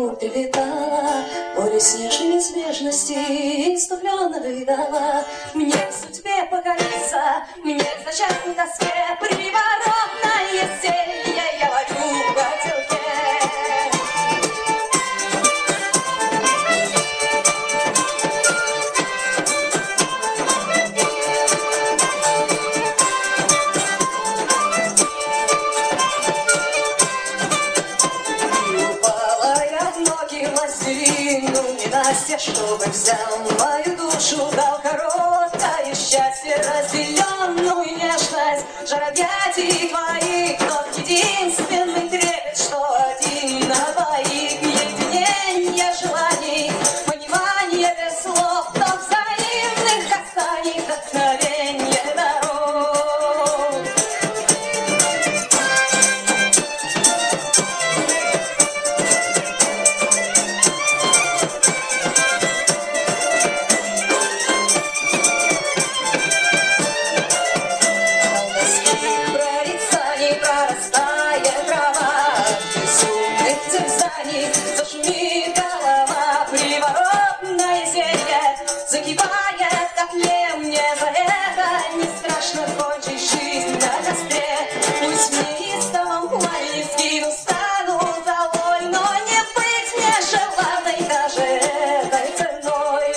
вокруг трепетала, поле снежной неизбежности иступленно рыдала. Мне в судьбе покориться, мне зачать на тоске, приворотное зелье я варю в котелке. Властелину ненастья, чтобы взял мою душу, дал короткое счастье, разделенную нежность, жар объятий твоих, тот единственный трепет, что один на двоих, единение желаний, понимание без слов, то взаимных касаний, вдохновенье даров. Прорастая трава, безумных терзаний, зашумит голова, приворотное зелье закипает в котле. Мне за это не страшно кончить жизнь на костре. Пусть в неистовом пламени сгину, стану золой, но не быть мне желанной даже этой ценой.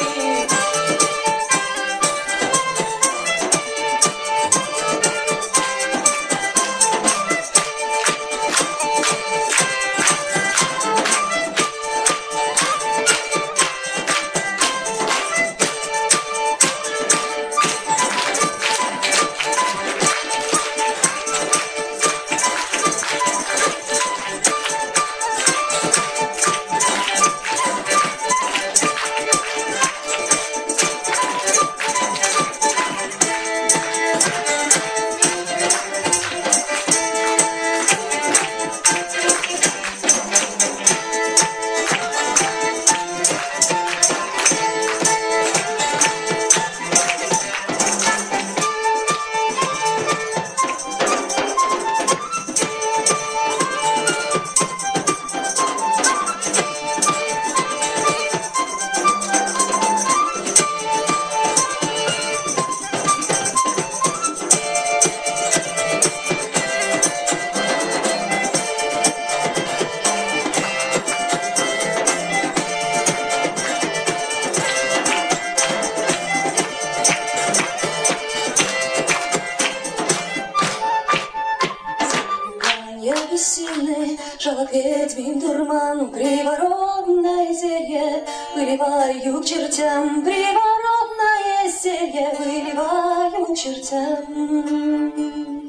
Бессильны, жалок ведьмин дурман, приворотное зелье выливаю к чертям, приворотное зелье выливаю к чертям.